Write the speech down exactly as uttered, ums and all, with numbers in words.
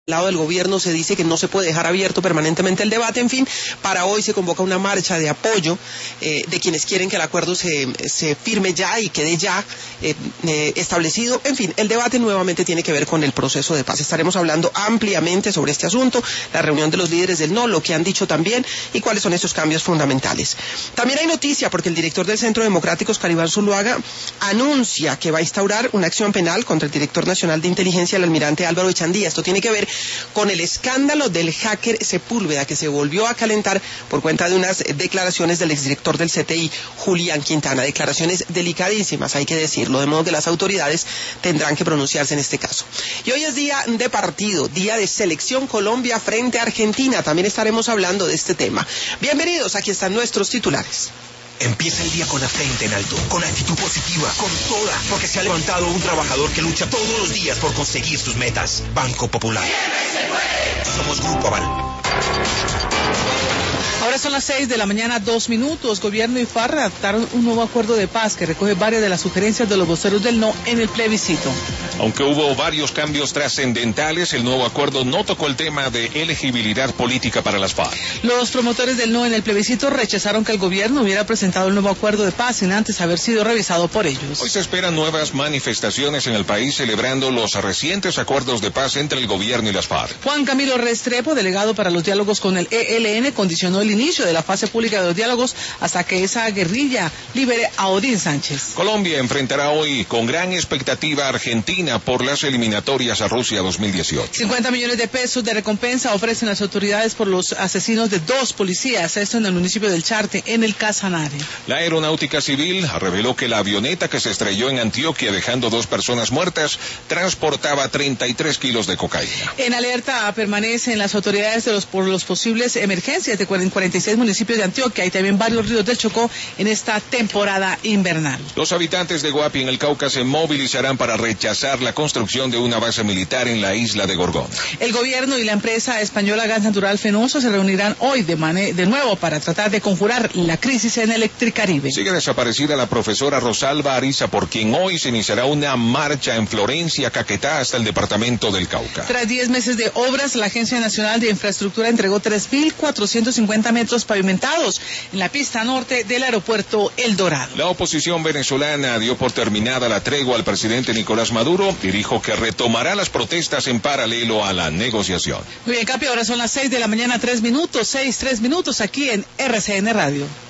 lado del gobierno se dice que no se puede dejar abierto permanentemente el debate. En fin, para hoy se convoca una marcha de apoyo eh, de quienes quieren que el acuerdo se, se firme ya y quede ya eh, eh, establecido. En fin, el debate nuevamente tiene que ver con el proceso de paz. Estaremos hablando ampliamente sobre este asunto, la reunión de los líderes del no, lo que han dicho también y cuáles son esos cambios fundamentales. También hay noticia porque el director del Centro Democrático, Oscar Iván Zuluaga, anuncia que va a instaurar una acción penal contra el director nacional de inteligencia, el almirante Álvaro Echandía. Esto tiene que ver con el escándalo del hacker Sepúlveda, que se volvió a calentar por cuenta de unas declaraciones del exdirector del C T I, Julián Quintana. Declaraciones delicadísimas, hay que decirlo, de modo que las autoridades tendrán que pronunciarse en este caso. Y hoy es día de partido, día de selección Colombia frente a Argentina. También estaremos hablando de este tema. Bienvenidos, aquí están nuestros titulares. Empieza el día con la frente en alto, con actitud positiva, con toda, porque se ha levantado un trabajador que lucha todos los días por conseguir sus metas. Banco Popular. Somos Grupo Aval. Ahora son las seis de la mañana, dos minutos. Gobierno y FARC adoptaron un nuevo acuerdo de paz que recoge varias de las sugerencias de los voceros del no en el plebiscito. Aunque hubo varios cambios trascendentales, el nuevo acuerdo no tocó el tema de elegibilidad política para las FARC. Los promotores del no en el plebiscito rechazaron que el gobierno hubiera presentado el nuevo acuerdo de paz sin antes haber sido revisado por ellos. Hoy se esperan nuevas manifestaciones en el país celebrando los recientes acuerdos de paz entre el gobierno y las FARC. Juan Camilo Restrepo, delegado para los diálogos con el E L N, condicionó el inicio de la fase pública de los diálogos hasta que esa guerrilla libere a Odín Sánchez. Colombia enfrentará hoy con gran expectativa a Argentina por las eliminatorias a Rusia dos mil dieciocho. cincuenta millones de pesos de recompensa ofrecen las autoridades por los asesinos de dos policías, esto en el municipio del Charte, en el Casanare. La Aeronáutica Civil reveló que la avioneta que se estrelló en Antioquia dejando dos personas muertas transportaba treinta y tres kilos de cocaína. En alerta permanecen las autoridades de los, por los posibles emergencias de cuarenta y seis municipios de Antioquia y también varios ríos del Chocó en esta temporada invernal. Los habitantes de Guapi en el Cauca se movilizarán para rechazar la construcción de una base militar en la isla de Gorgón. El gobierno y la empresa española Gas Natural Fenosa se reunirán hoy de, mane- de nuevo para tratar de conjurar la crisis en Electricaribe. Sigue desaparecida la profesora Rosalba Ariza, por quien hoy se iniciará una marcha en Florencia, Caquetá, hasta el departamento del Cauca. Tras diez meses de obras, la Agencia Nacional de Infraestructura entregó tres mil cuatrocientos cincuenta metros pavimentados en la pista norte del aeropuerto El Dorado. La oposición venezolana dio por terminada la tregua al presidente Nicolás Maduro y dijo que retomará las protestas en paralelo a la negociación. Muy bien, Capi, ahora son las seis de la mañana, tres minutos, seis, tres minutos aquí en R C N Radio.